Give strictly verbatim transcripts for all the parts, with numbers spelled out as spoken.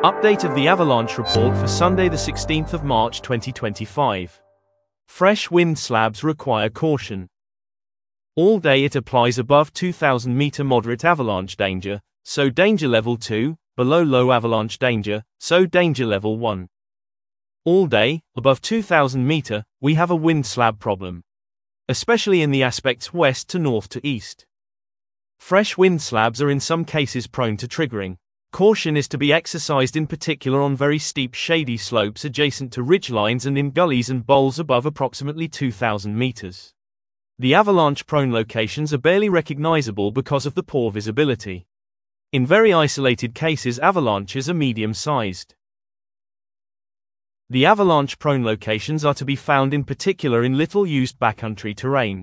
Update of the avalanche report for Sunday the sixteenth of March twenty twenty-five. Fresh wind slabs require caution. All day it applies above two thousand meter moderate avalanche danger, so danger level two, below low avalanche danger, so danger level one. All day, above two thousand meter, we have a wind slab problem, especially in the aspects west to north to east. Fresh wind slabs are in some cases prone to triggering. Caution is to be exercised in particular on very steep shady slopes adjacent to ridgelines and in gullies and bowls above approximately two thousand meters. The avalanche-prone locations are barely recognizable because of the poor visibility. In very isolated cases, avalanches are medium-sized. The avalanche-prone locations are to be found in particular in little-used backcountry terrain.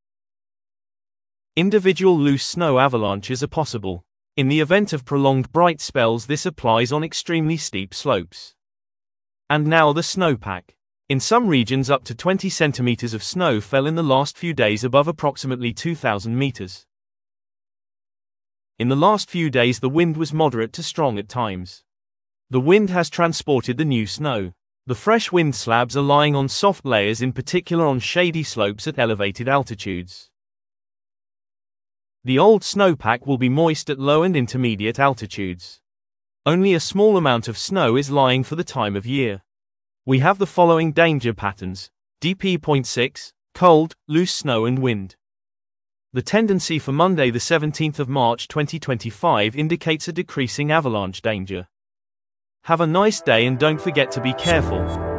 Individual loose snow avalanches are possible. In the event of prolonged bright spells, this applies on extremely steep slopes. And now the snowpack. In some regions up to twenty centimeters of snow fell in the last few days above approximately two thousand meters. In the last few days the wind was moderate to strong at times. The wind has transported the new snow. The fresh wind slabs are lying on soft layers, in particular on shady slopes at elevated altitudes. The old snowpack will be moist at low and intermediate altitudes. Only a small amount of snow is lying for the time of year. We have the following danger patterns: D P zero point six, cold, loose snow and wind. The tendency for Monday the seventeenth of March twenty twenty-five indicates a decreasing avalanche danger. Have a nice day and don't forget to be careful.